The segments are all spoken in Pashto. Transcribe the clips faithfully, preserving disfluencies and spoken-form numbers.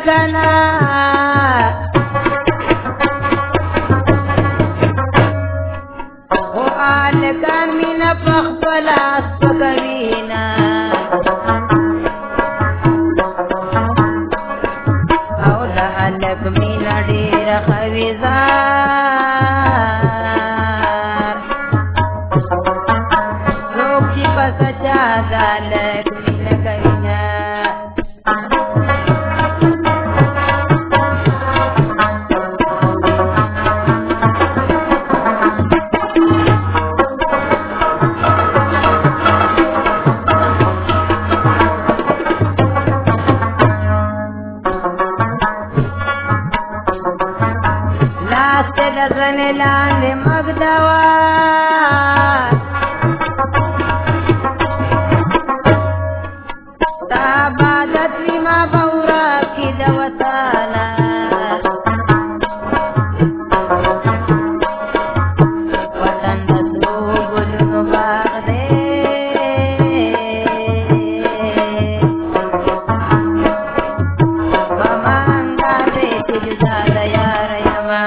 کنا او آلکان مینا پخپلا سپکوینا او دا آلک مینا دیر خویزار سوک چی پس چا دا آلک مینا کوینا لاند مگدوا تابادت لما بورا کی دوتانا وطن دسو گلن باغ دے بمانگا دے تجزا دیار یما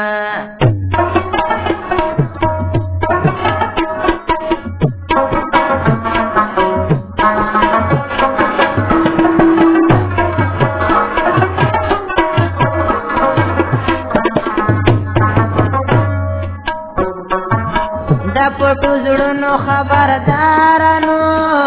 پټو زړونو خبردارانو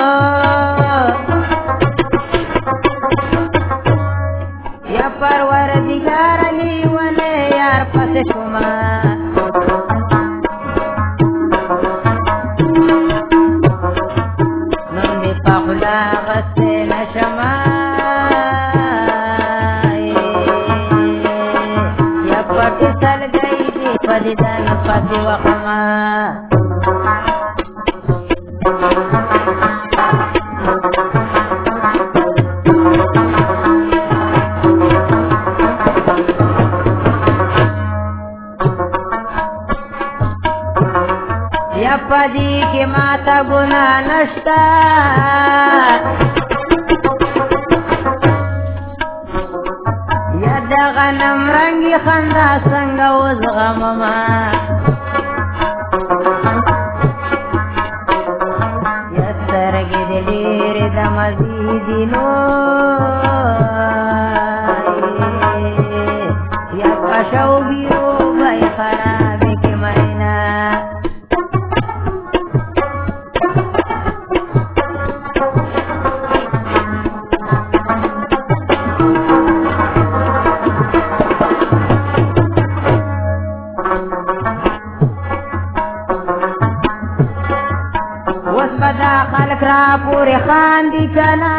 یا پروردګار لیونه یار پسې شوما نن می پخلا غسه نشما یا پټ سل گئی دی پدیدن پدی وقما یا پدی کی ماتا گنا نشتا یا دا غنم رنگی خندا سنگا وزغمما یا سرگی دلیر دا مزیدینو یا پشو بیو بای خرابی کی مرینا خلق را پوری خاندی کنا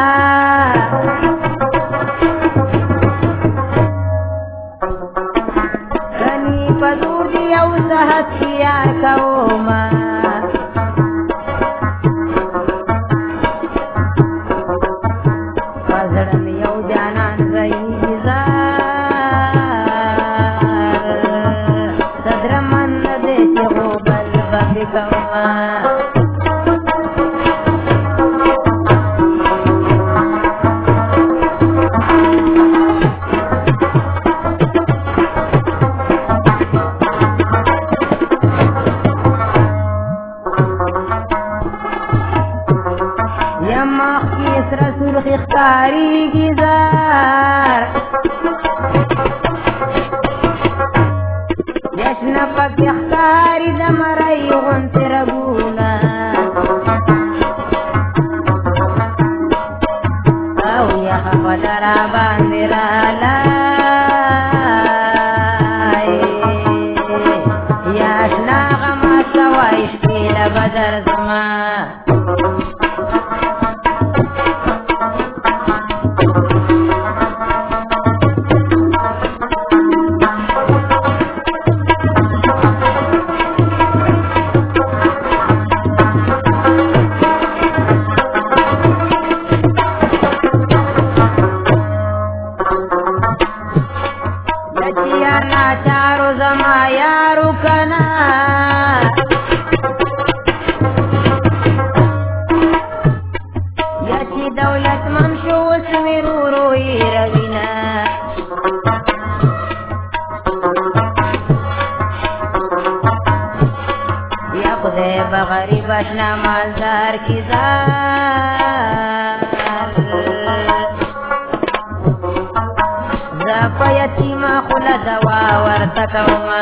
کنی پدور دی او سحت کیار کوما پزرم یو جانان رئی زار صدرمن دے چگو بل ببی کوما سرخ اختاری گیزار یشن پک اختاری دمرائی غنت رگونا او یخ خدرا باندرالائی یاشنا غما سوائش پیل بدر زمان چارو زما یارو کنا یا چی دولت من شو اسمی رو روی روینا دے بغریب اشنا مالدار کی زار زفا یتیما خلا دوا ورتکوما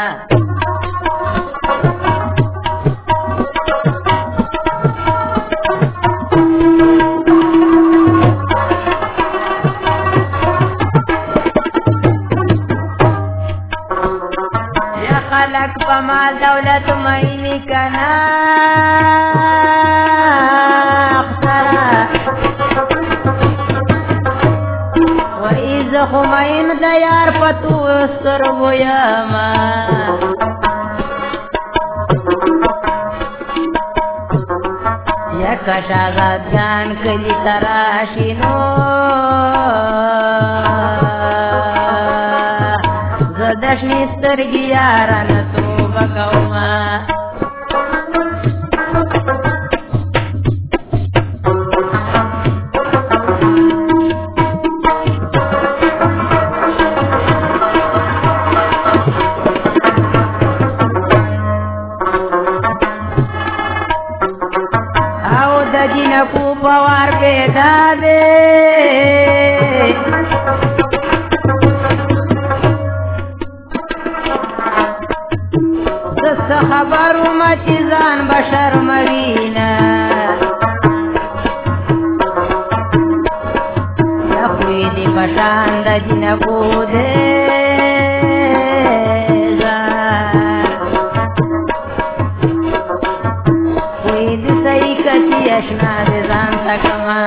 خلق پمال دولت مینی کنا اخترا و ایز خمین دیار پتو استر بویاما یک شاگت جان کلی تراشینو زدشنی سترگی یاران توبه کوما او د جنکو پوار پیدا دے خبرو مچیزان بشر موینا یخوی دی پشان دا جنکو دے زان خوی دی سی کچی اشنا دی زان تکما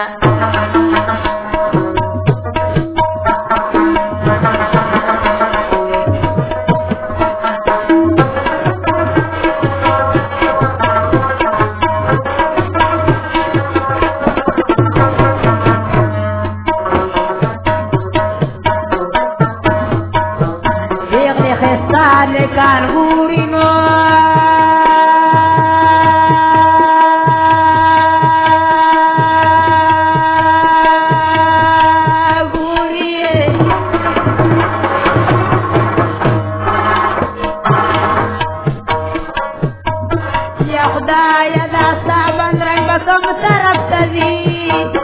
lekan gurino guriye ya khudaya da saban rang basam taraf tazi